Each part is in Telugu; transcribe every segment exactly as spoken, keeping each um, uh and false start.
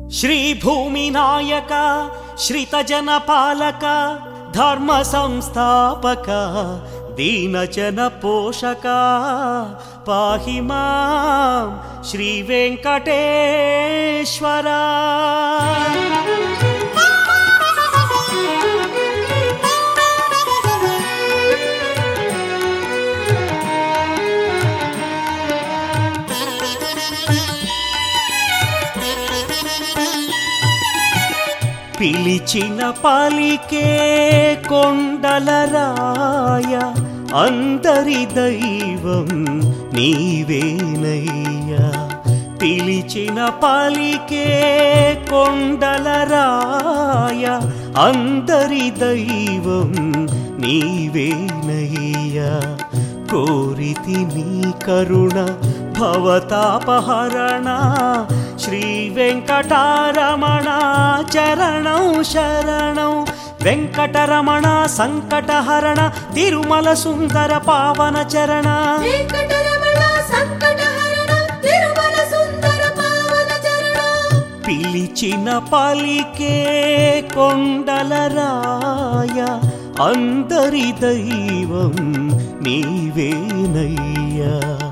श्री नायक श्रितजन पालक धर्म संस्थापक दीनजन पोषक पाहि मां श्री वेंकटेश्वर। పిలిచిన పలికే కొండలరాయ అందరి దైవం నీవేనయ్యా। పిలిచిన పలికే కొండలరాయ అందరి దైవం నీవేనయ్యా। కోరితి నీ కరుణ భవతాపహరణ श्री वेंकटरमण चरणौ शरणौ। वेंकटरमण संकटहरण तिरुमल सुंदर पावन चरण। वेंकटरमण संकटहरण तिरुमल सुंदर पावन चरण। पिलिचिन पलिके कोंडलराय अंदरि दैवं नीवेनయ్యా।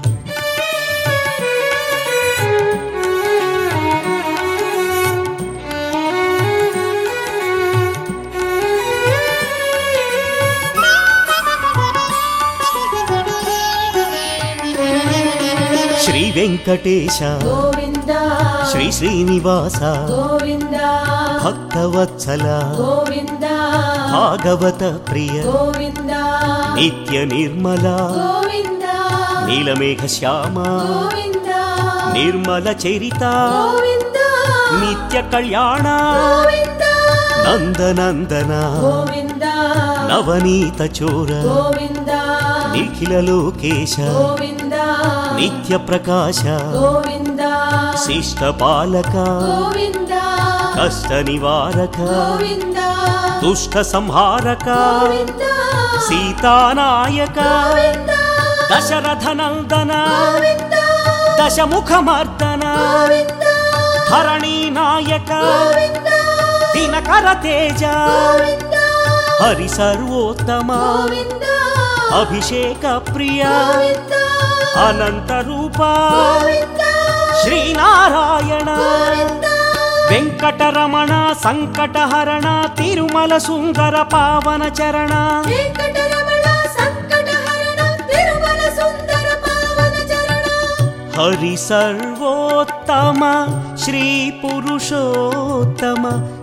श्री वेंकटेश गोविंदा श्री श्रीनिवास गोविंदा भक्तवत्सल गोविंदा भागवत प्रिय गोविंदा नित्य निर्मला गोविंदा नीलमेघ श्याम गोविंदा निर्मल चरिता गोविंदा नित्य कल्याण गोविंदा नंदनंदन गोविंदा नवनीत चोर गोविंदा निखिल लोकेश गोविंदा नित्य प्रकाश गोविंदा शिष्ट पालक गोविंदा कष्ट निवारक गोविंदा दुष्ट संहारक गोविंदा सीता नायक गोविंदा दशरथ नंदन गोविंदा दशमुख मर्दन गोविंदा धरणी नायक गोविंदा दिनकर तेज गोविंदा हरि सर्वोत्तम गोविंदा अभिषेक प्रिय गोविंदा अनंत रूप गोविंदा श्री नारायण। गोविंदा वेंकटरमण संकटहरण तिरुमल सुंदर पावन चरण। वेंकटरमण संकटहरण तिरुमल सुंदर पावन चरण। हरि सर्वोत्तम श्री पुरुषोत्तम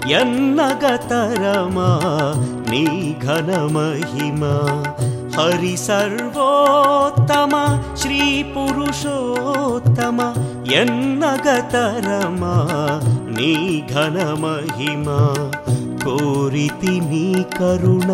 यन्नगतरमा नी घन महिमा। हरि सर्वोत्तम श्री पुरुषोत्तम यन्नगतरमा नी घन महिमा। कोरिति नी करुण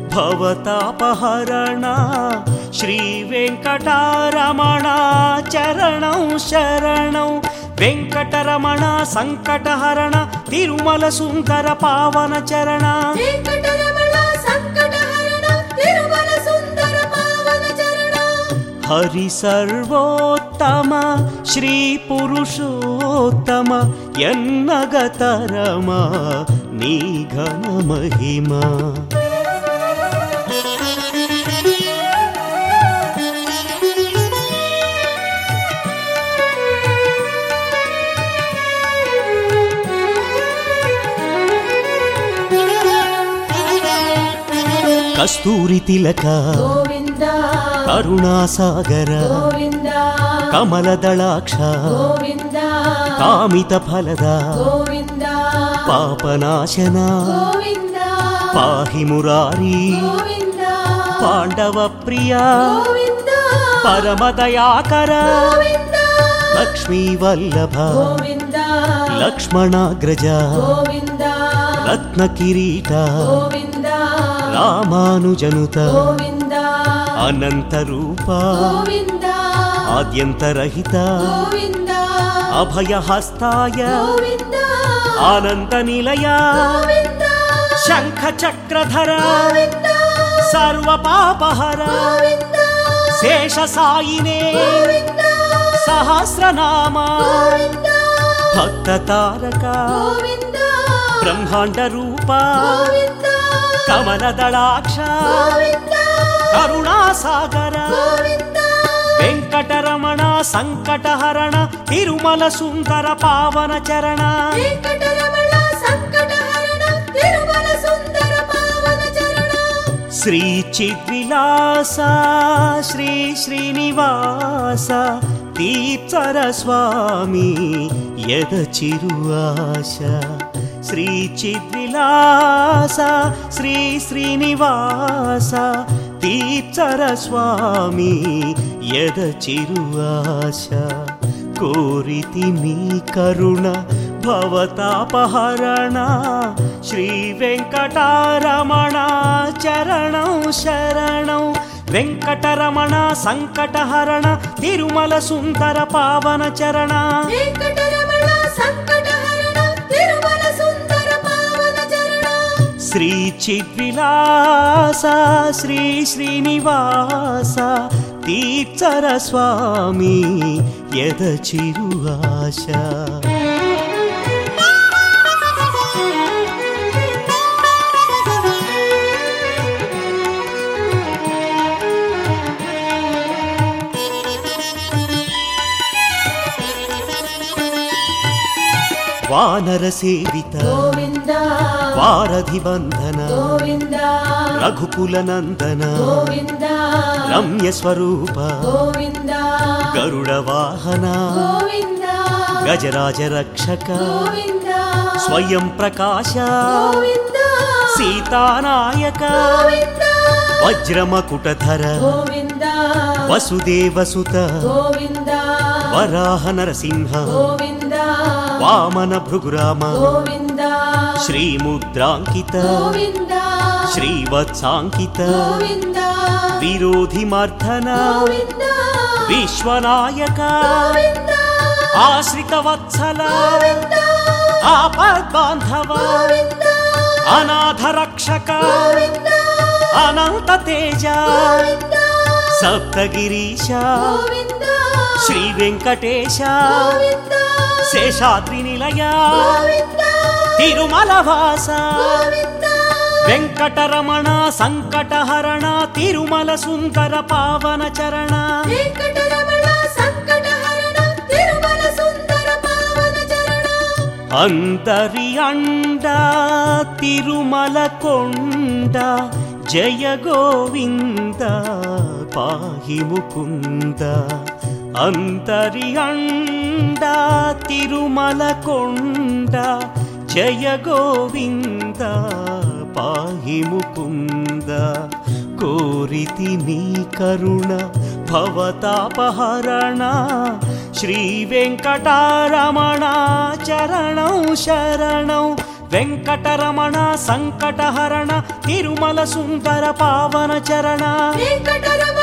भवतापहरण श्री वेंकटरमण चरणौ शरणौ। वेंकटरमण संकटहरण तिरुमल सुंदर पावन चरण। वेंकटरमण संकटहरण तिरुमल सुंदर पावन चरण। हरि सर्वोत्तम श्री पुरुषोत्तम यन्नगतरमा नी घन महिमा। कस्तूरी तिलक गोविंदा करुणासागर गोविंदा कमलदलाक्ष गोविंदा कामित फलद गोविंदा पापनाशना गोविंदा पाहि मुरारी गोविंदा पांडव प्रिया गोविंदा परमदयाकर गोविंदा लक्ष्मी वल्लभ गोविंदा लक्ष्मणाग्रज गोविंदा रत्न किरीट गोविंदा रामानुजनुत गोविंदा अनंत रूप गोविंदा आद्यंतरहित गोविंदा अभय हस्ताय गोविंदा आनंद निलय गोविंदा शंख चक्रधर गोविंदा सर्व पापहर गोविंदा शेष साईने गोविंदा सहस्रनाम భక్త తారక గోవింద బ్రహ్మాండ రూప గోవింద కమలదళాక్ష గోవింద కరుణాసాగర గోవింద వెంకటరమణ సంకటహరణ తిరుమల సుందర పావన చరణ వెంకటరమణ సంకటహరణ తిరుమల సుందర పావన చరణ శ్రీ చిద్విలాస శ్రీ శ్రీనివాస దీప్సర స్వామి యద చిరుఆశ శ్రీ చిద్విలాస శ్రీ శ్రీనివాస దీప్సర స్వామి యద చిరుఆశ కోరితి నీ కరుణ భవతాపహరణ శ్రీ వెంకటరమణ చరణం శరణం వెంకటరమణ సంకటహరణ తిరుమల సుందర పావన చరణ వెంకటరమణ సంకటహరణ తిరుమల సుందర పావన చరణ శ్రీ చిద్విలాస శ్రీ శ్రీనివాస దీప్సర స్వామి యద చిరుఆశ వానర సేవిత గోవింద వారధి బంధన గోవింద రఘుకుల నందన గోవింద రమ్య స్వరూప గోవింద గరుడ వాహన గోవింద గజరాజ రక్షక గోవింద స్వయం ప్రకాశ గోవింద సీతానాయక గోవింద వజ్రమకుటధర గోవింద వసుదేవసుత గోవింద వరాహ నరసింహ గోవింద వామన భృగురామ గోవింద శ్రీముద్రాంకిత గోవింద శ్రీవత్సాంకిత గోవింద విరోధి మర్ధన గోవింద విశ్వనాయక గోవింద ఆశ్రిత వత్సల గోవింద ఆపద్బాంధవ గోవింద అనాథ రక్షక గోవింద అనంత తేజ గోవింద సప్తగిరీశ గోవింద శ్రీ వెంకటేశ గోవింద శేషాద్రి నిలయ గోవింద తిరుమల వాస గోవింద వెంకటరమణ సంకటహరణ తిరుమల సుందర పావన చరణ వెంకటరమణ సంకటహరణ తిరుమల సుందర పావన చరణ అందరి అండ తిరుమల కొండ జయ గోవింద పాహి ముకుంద అంతరి అండ తిరుమల కొండ జయ గోవింద పాహి ముకుంద కోరితి నీ కరుణ భవతాపహరణ శ్రీ వెంకటరమణ చరణం శరణం వెంకటరమణ సంకటహరణ తిరుమల సుందర పావన చరణ వెంకటరమణ